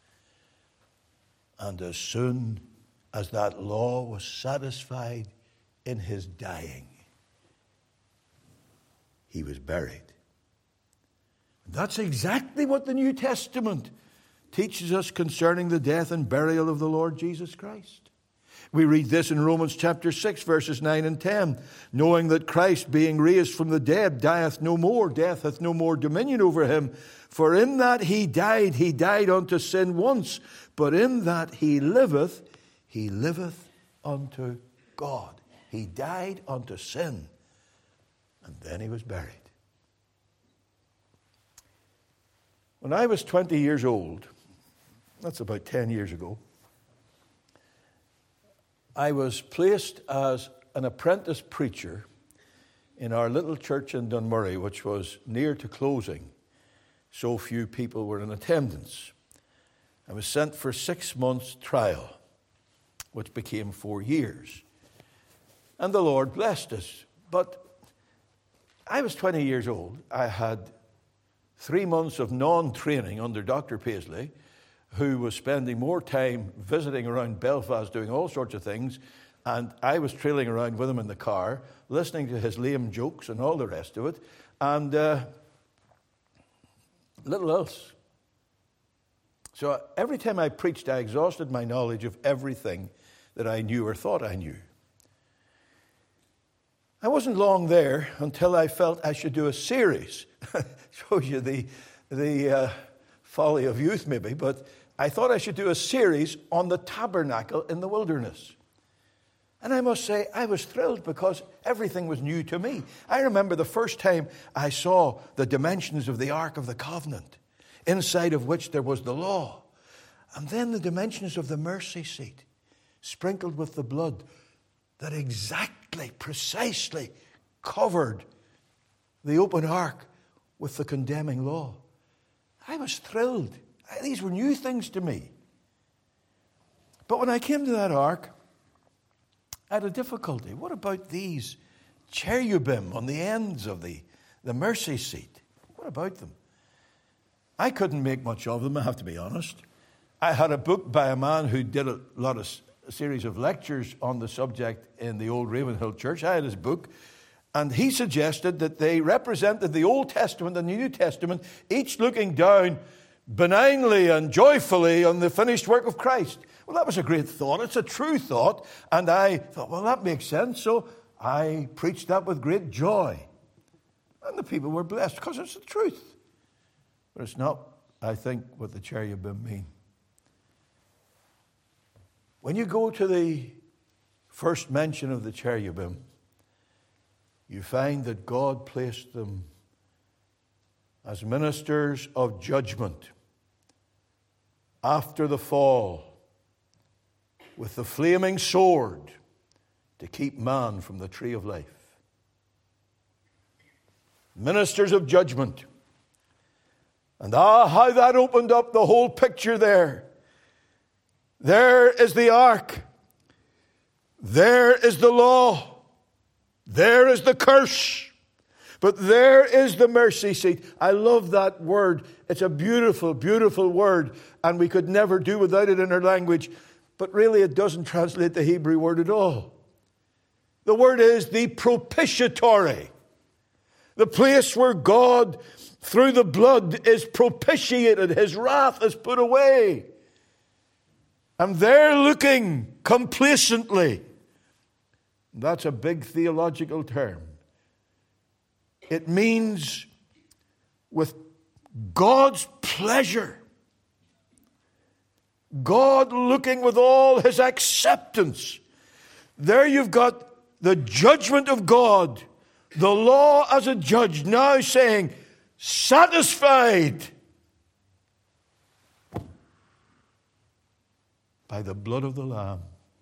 And as soon as that law was satisfied in his dying, he was buried. That's exactly what the New Testament teaches us concerning the death and burial of the Lord Jesus Christ. We read this in Romans chapter 6, verses 9 and 10. Knowing that Christ, being raised from the dead, dieth no more, death hath no more dominion over him. For in that he died unto sin once, but in that he liveth unto God. He died unto sin, and then he was buried. When I was 20 years old, that's about 10 years ago, I was placed as an apprentice preacher in our little church in Dunmurry, which was near to closing. So few people were in attendance. I was sent for 6 months' trial, which became 4 years. And the Lord blessed us. But I was 20 years old. I had 3 months of non-training under Dr. Paisley, who was spending more time visiting around Belfast doing all sorts of things, and I was trailing around with him in the car, listening to his lame jokes and all the rest of it, and little else. So every time I preached, I exhausted my knowledge of everything that I knew or thought I knew. I wasn't long there until I felt I should do a series. Shows you the folly of youth maybe, but I thought I should do a series on the tabernacle in the wilderness. And I must say, I was thrilled because everything was new to me. I remember the first time I saw the dimensions of the Ark of the Covenant, inside of which there was the law. And then the dimensions of the mercy seat, sprinkled with the blood that exactly, precisely covered the open ark with the condemning law. I was thrilled. These were new things to me. But when I came to that ark, I had a difficulty. What about these cherubim on the ends of the mercy seat? What about them? I couldn't make much of them, I have to be honest. I had a book by a man who did a series of lectures on the subject in the old Ravenhill Church. I had his book, and he suggested that they represented the Old Testament and the New Testament, each looking down benignly and joyfully on the finished work of Christ. Well, that was a great thought. It's a true thought. And I thought, well, that makes sense. So I preached that with great joy. And the people were blessed because it's the truth. But it's not, I think, what the cherubim mean. When you go to the first mention of the cherubim, you find that God placed them as ministers of judgment after the fall, with the flaming sword to keep man from the tree of life. Ministers of judgment. And how that opened up the whole picture there. There is the ark. There is the law. There is the curse. But there is the mercy seat. I love that word. It's a beautiful, beautiful word. And we could never do without it in our language. But really it doesn't translate the Hebrew word at all. The word is the propitiatory. The place where God through the blood is propitiated. His wrath is put away. And they're looking complacently. That's a big theological term. It means with God's pleasure. God looking with all his acceptance. There you've got the judgment of God, the law as a judge, now saying, satisfied by the blood of the Lamb.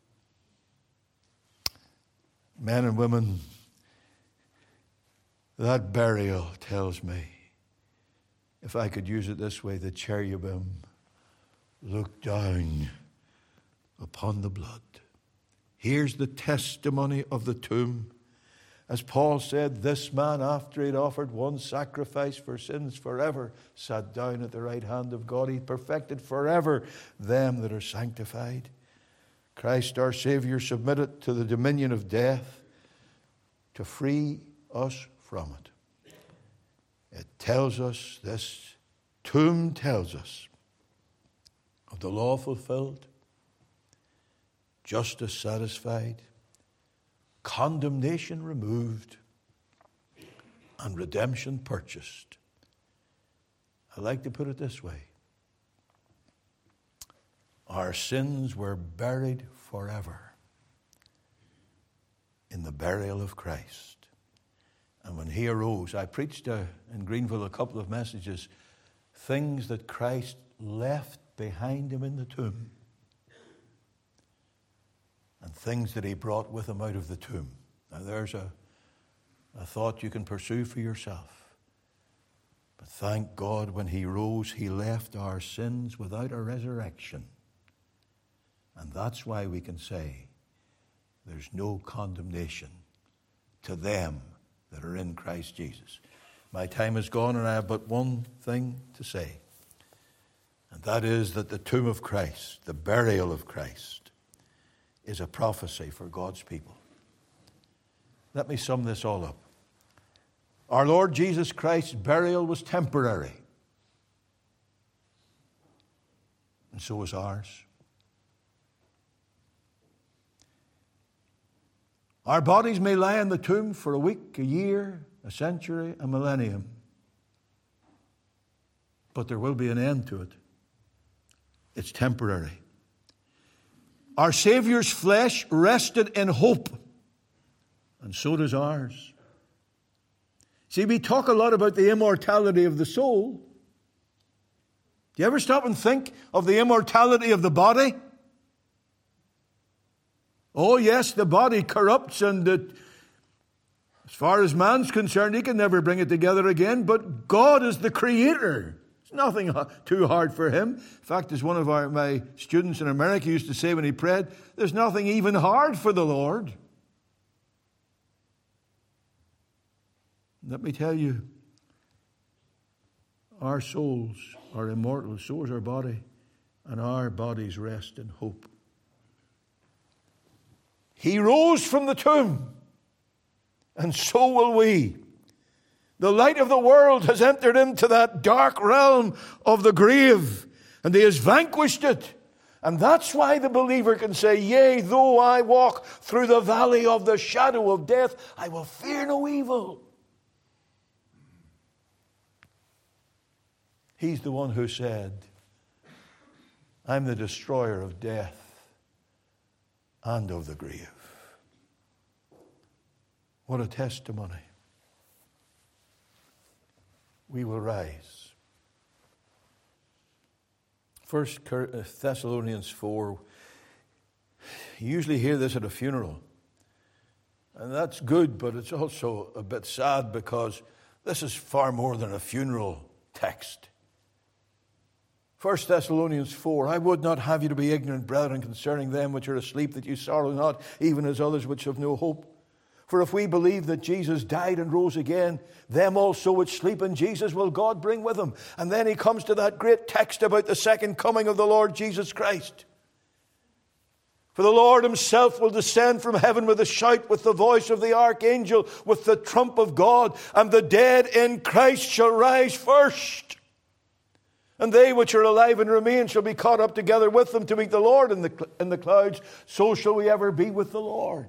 Men and women, that burial tells me, if I could use it this way, the cherubim looked down upon the blood. Here's the testimony of the tomb. As Paul said, this man, after he'd offered one sacrifice for sins forever, sat down at the right hand of God. He perfected forever them that are sanctified. Christ our Savior submitted to the dominion of death to free us from it. It tells us, this tomb tells us, of the law fulfilled, justice satisfied, condemnation removed, and redemption purchased. I like to put it this way. Our sins were buried forever in the burial of Christ. And when he arose, I preached in Greenville a couple of messages, things that Christ left behind him in the tomb, and things that he brought with him out of the tomb. Now there's a thought you can pursue for yourself. But thank God, when he rose, he left our sins without a resurrection. And that's why we can say there's no condemnation to them that are in Christ Jesus. My time is gone, and I have but one thing to say. And that is that the tomb of Christ, the burial of Christ, is a prophecy for God's people. Let me sum this all up. Our Lord Jesus Christ's burial was temporary. And so was ours. Our bodies may lie in the tomb for a week, a year, a century, a millennium. But there will be an end to it. It's temporary. Our Savior's flesh rested in hope, and so does ours. See, we talk a lot about the immortality of the soul. Do you ever stop and think of the immortality of the body? Oh yes, the body corrupts, and as far as man's concerned, he can never bring it together again, but God is the creator. Nothing too hard for him. In fact, as one of my students in America used to say when he prayed, there's nothing even hard for the Lord. Let me tell you, our souls are immortal, so is our body, and our bodies rest in hope. He rose from the tomb, and so will we. The light of the world has entered into that dark realm of the grave, and he has vanquished it. And that's why the believer can say, yea, though I walk through the valley of the shadow of death, I will fear no evil. He's the one who said, I'm the destroyer of death and of the grave. What a testimony. We will rise. 1 Thessalonians 4. You usually hear this at a funeral. And that's good, but it's also a bit sad because this is far more than a funeral text. 1 Thessalonians 4. I would not have you to be ignorant, brethren, concerning them which are asleep, that you sorrow not, even as others which have no hope. For if we believe that Jesus died and rose again, them also which sleep in Jesus will God bring with him. And then he comes to that great text about the second coming of the Lord Jesus Christ. For the Lord himself will descend from heaven with a shout, with the voice of the archangel, with the trump of God, and the dead in Christ shall rise first. And they which are alive and remain shall be caught up together with them to meet the Lord in the clouds. So shall we ever be with the Lord.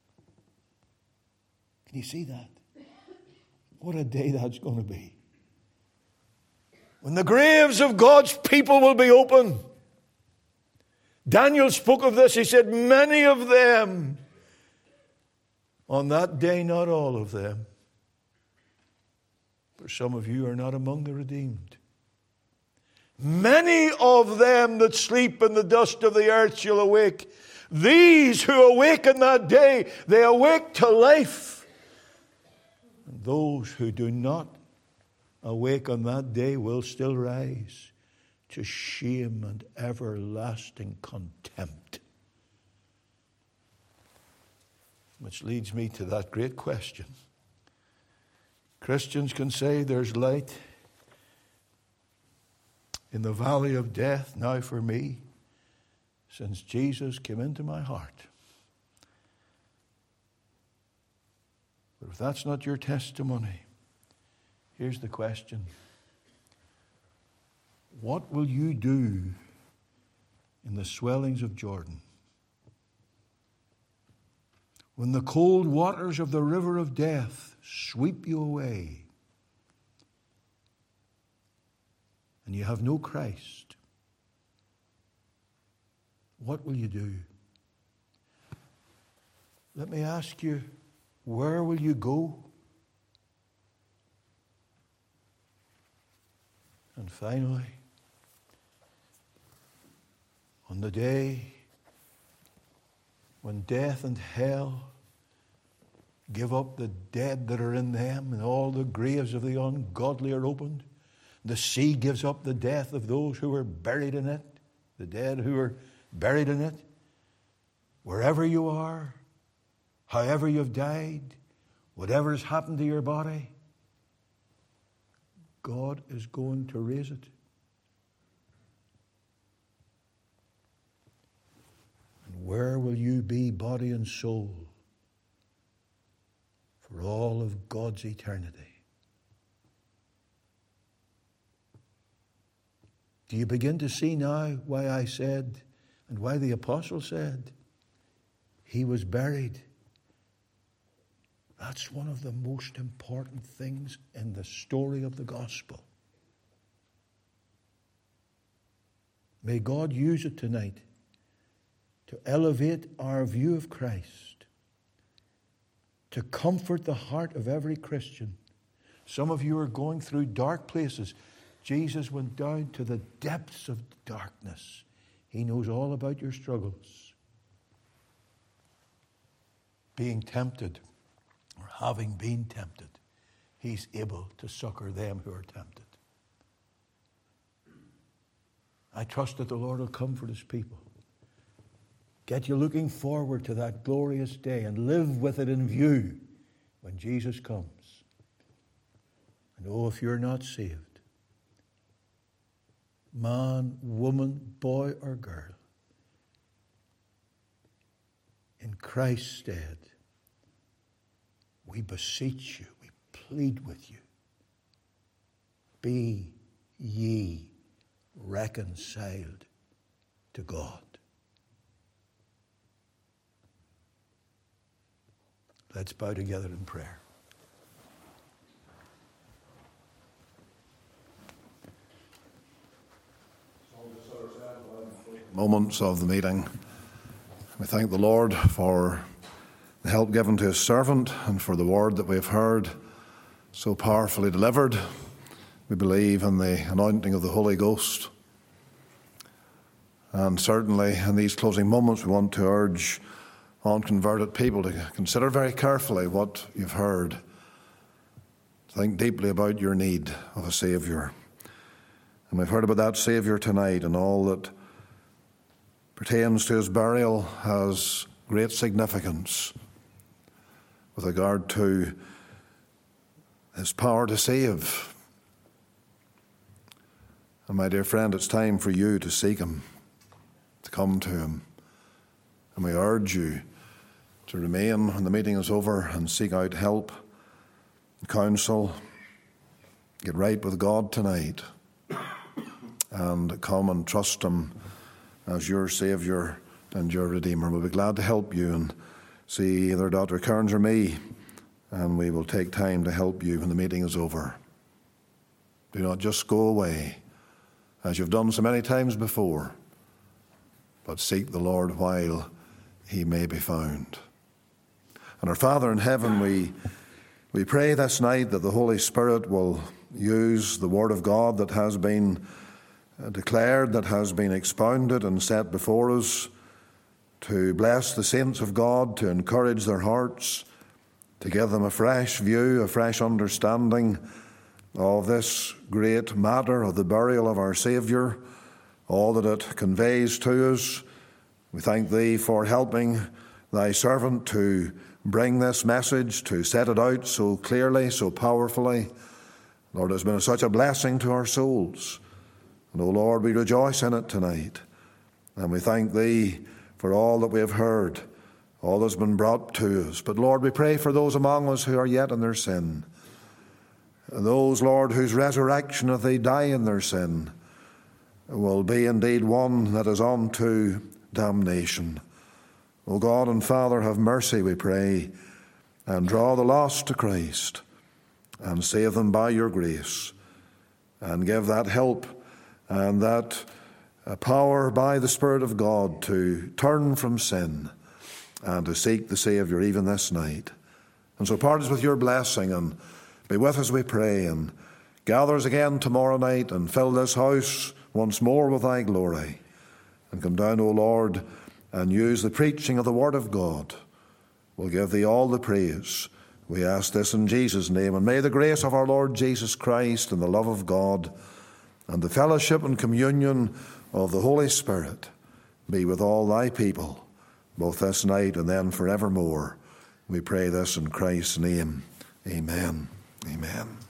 Can you see that? What a day that's going to be. When the graves of God's people will be open. Daniel spoke of this. He said, many of them. On that day, not all of them. For some of you are not among the redeemed. Many of them that sleep in the dust of the earth shall awake. These who awake in that day, they awake to life. And those who do not awake on that day will still rise to shame and everlasting contempt. Which leads me to that great question. Christians can say there's light in the valley of death now for me, since Jesus came into my heart. But if that's not your testimony, here's the question. What will you do in the swellings of Jordan? When the cold waters of the river of death sweep you away and you have no Christ, what will you do? Let me ask you, where will you go? And finally, on the day when death and hell give up the dead that are in them, and all the graves of the ungodly are opened, the sea gives up the death of those who were buried in it, the dead who are buried in it. Wherever you are, however you've died, whatever has happened to your body, God is going to raise it. And where will you be, body and soul, for all of God's eternity? Do you begin to see now why I said, and why the apostle said, he was buried? That's one of the most important things in the story of the gospel. May God use it tonight to elevate our view of Christ, to comfort the heart of every Christian. Some of you are going through dark places. Jesus went down to the depths of darkness. He knows all about your struggles. Being tempted, or having been tempted, he's able to succor them who are tempted. I trust that the Lord will comfort his people. Get you looking forward to that glorious day and live with it in view when Jesus comes. And oh, if you're not saved, man, woman, boy, or girl, in Christ's stead, we beseech you, we plead with you, be ye reconciled to God. Let's bow together in prayer. Moments of the meeting. We thank the Lord for the help given to his servant and for the word that we have heard so powerfully delivered. We believe in the anointing of the Holy Ghost. And certainly in these closing moments we want to urge unconverted people to consider very carefully what you've heard. Think deeply about your need of a Saviour. And we've heard about that Saviour tonight, and all that pertains to his burial has great significance with regard to his power to save. And my dear friend, it's time for you to seek him, to come to him, And we urge you to remain when the meeting is over and seek out help, counsel, get right with God tonight, and come and trust Him as your Saviour and your Redeemer. We'll be glad to help you and see either Dr. Kearns or me, and we will take time to help you when the meeting is over. Do not just go away, as you've done so many times before, but seek the Lord while He may be found. And our Father in heaven, we pray this night that the Holy Spirit will use the Word of God that has been declared, that has been expounded and set before us, to bless the saints of God, to encourage their hearts, to give them a fresh view, a fresh understanding of this great matter of the burial of our Saviour, all that it conveys to us. We thank Thee for helping Thy servant to bring this message, to set it out so clearly, so powerfully. Lord, it's been such a blessing to our souls. And, O Lord, we rejoice in it tonight. And we thank Thee for all that we have heard, all that's been brought to us. But, Lord, we pray for those among us who are yet in their sin. Those, Lord, whose resurrection, if they die in their sin, will be indeed one that is unto damnation. O God and Father, have mercy, we pray, and draw the lost to Christ, and save them by your grace, and give that help and that power by the Spirit of God to turn from sin and to seek the Saviour even this night. And so part us with your blessing, and be with us, we pray, and gather us again tomorrow night, and fill this house once more with thy glory. And come down, O Lord, and use the preaching of the Word of God. We'll give thee all the praise. We ask this in Jesus' name. And may the grace of our Lord Jesus Christ and the love of God and the fellowship and communion of the Holy Spirit be with all thy people, both this night and then forevermore. We pray this in Christ's name. Amen. Amen.